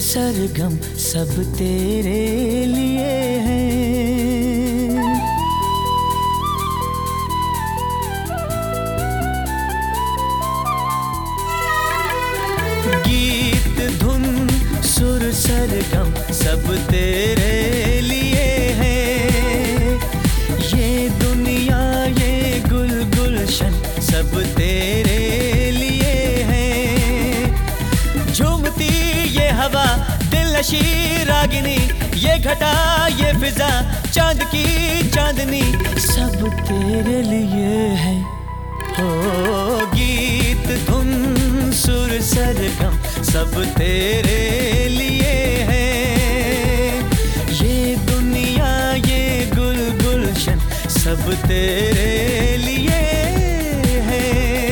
सरगम सब तेरे लिए हैं। गीत धुन सुर सरगम सब तेरे लिए हैं। ये दुनिया ये गुल गुलशन सब तेरे लिए हैं। झूमती ये हवा दिलनशी रागिनी, ये घटा ये फिजा चांद की चांदनी सब तेरे लिए है। हो गीत धुन सुर सरगम सब तेरे लिए हैं। ये दुनिया ये गुल गुलशन सब तेरे लिए है।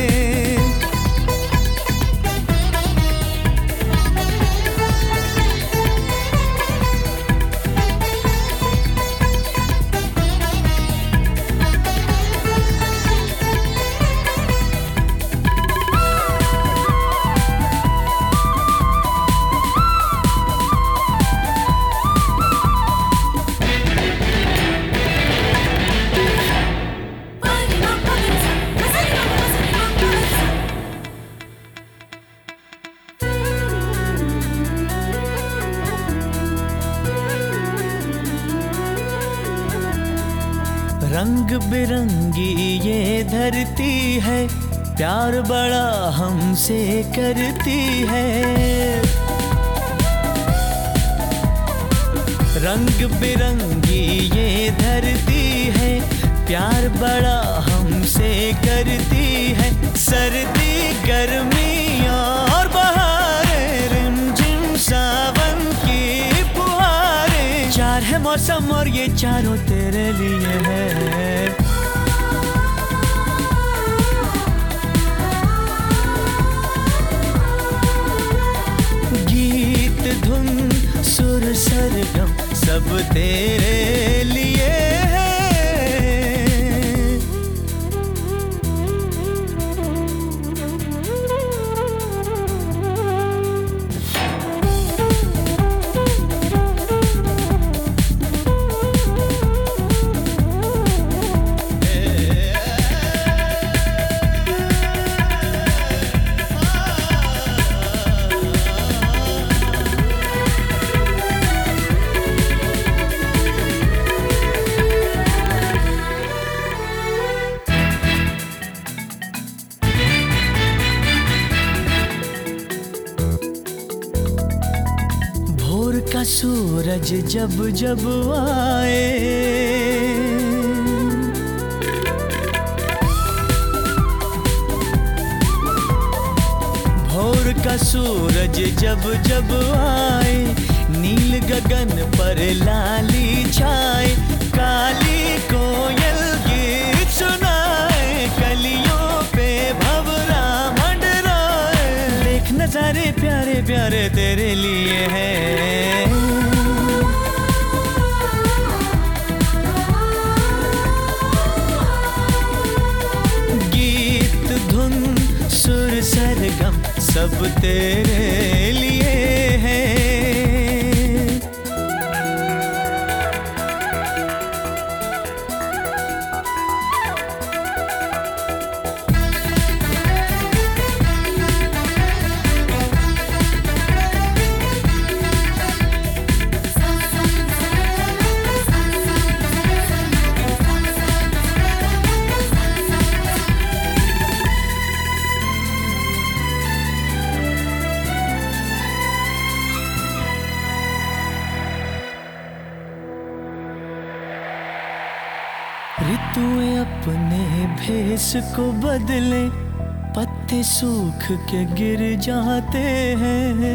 रंग बिरंगी ये धरती है, प्यार बड़ा हमसे करती है। रंग बिरंगी ये धरती है, प्यार बड़ा हमसे करती है। सर्दी गर्मी और बहारें, रिमझिम सावन की फुहारें, चार है मौसम और ये चारों तेरे लिए है। गीत धुन सुर सरगम सब तेरे लिए है। का सूरज जब जब आए, भोर का सूरज जब जब आए, नील गगन पर लाली छाए, काली कोयल गीत सुनाए, कलियों पे भंवरा मंडराए। देख नजारे प्यारे प्यारे तेरे लिए हैं। गीत धुन सुर सरगम सब तेरे लिए हैं। ऋतुएं अपने भेष को बदले, पत्ते सूख के गिर जाते हैं।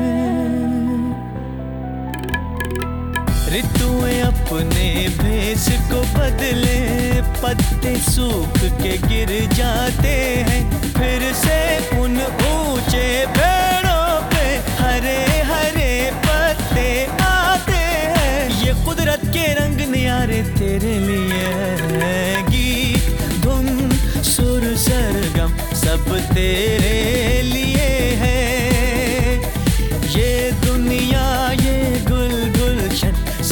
ऋतुएं अपने भेष को बदले, पत्ते सूख के गिर जाते हैं। फिर से उन ऊंचे पेड़ों पे हरे हरे पत्ते आते हैं। ये कुदरत के रंग न्यारे तेरे लिए है। गीत धुन सुर सरगम सब तेरे लिए है। ये दुनिया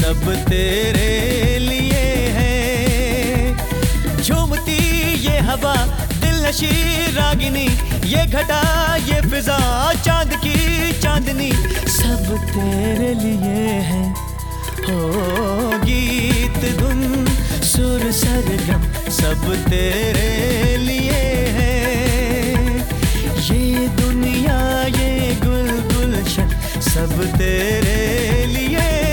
सब तेरे लिए है। झूमती ये हवा दिलनशी रागिनी, ये घटा ये फिजा चांद की चांदनी, सब तेरे लिए है। हो गीत धुन सुर सरगम सब तेरे लिए है। ये दुनिया ये गुल गुलशन सब तेरे लिए